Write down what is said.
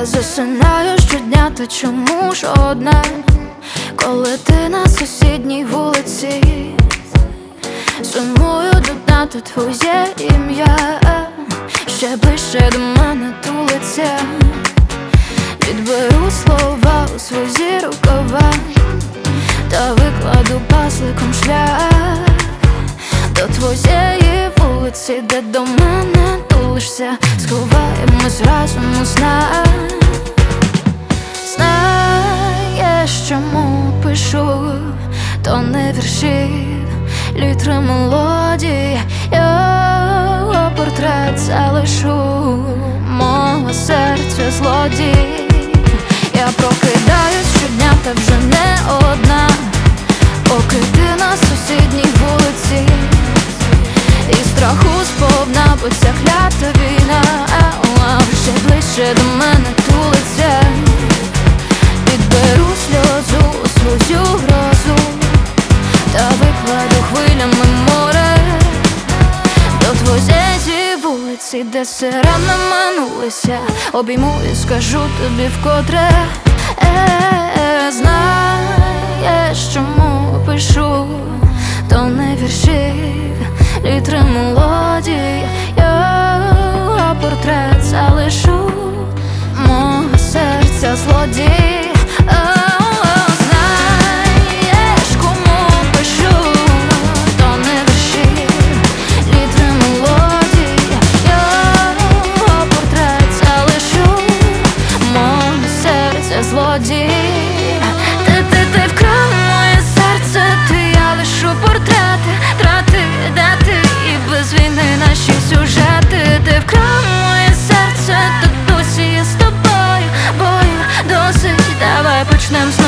Я засинаю щодня, та чому ж одна, коли ти на сусідній вулиці? Сумую до дна, то твоє ім'я ще ближче до мене тулиться. Відберу слова у свої рукава та викладу пазликом шлях до твоєї вулиці, де до мене тулишся. Сховаємось разом у снах. Знаєш, чому пишу, то не вірші, літри мелодії. Його портрет залишу, мого серця злодій. Я прокидаюсь щодня, та вже не одна, поки ти на сусідній вулиці. І страху сповна, бо ця клята війна вже ближче до мене тулиться. Підберу сльозу у свою грозу та викладу хвилями море до твоєї вулиці, де сирени минулися. Обійму і скажу тобі вкотре. Знаєш, чому пишу, то не вірші, літри мелодії. Його портрет залишу, мого серця злодій. Знаєш, кому пишу, то не вірші, літри мелодії. Його портрет залишу, мого серця злодій. Ти вкрав моє серце, я лишу портрети, трати, дати і без війни наші сюжети. Ти вкрав моє серце, тут досі я з тобою, бою досить, давай почнем.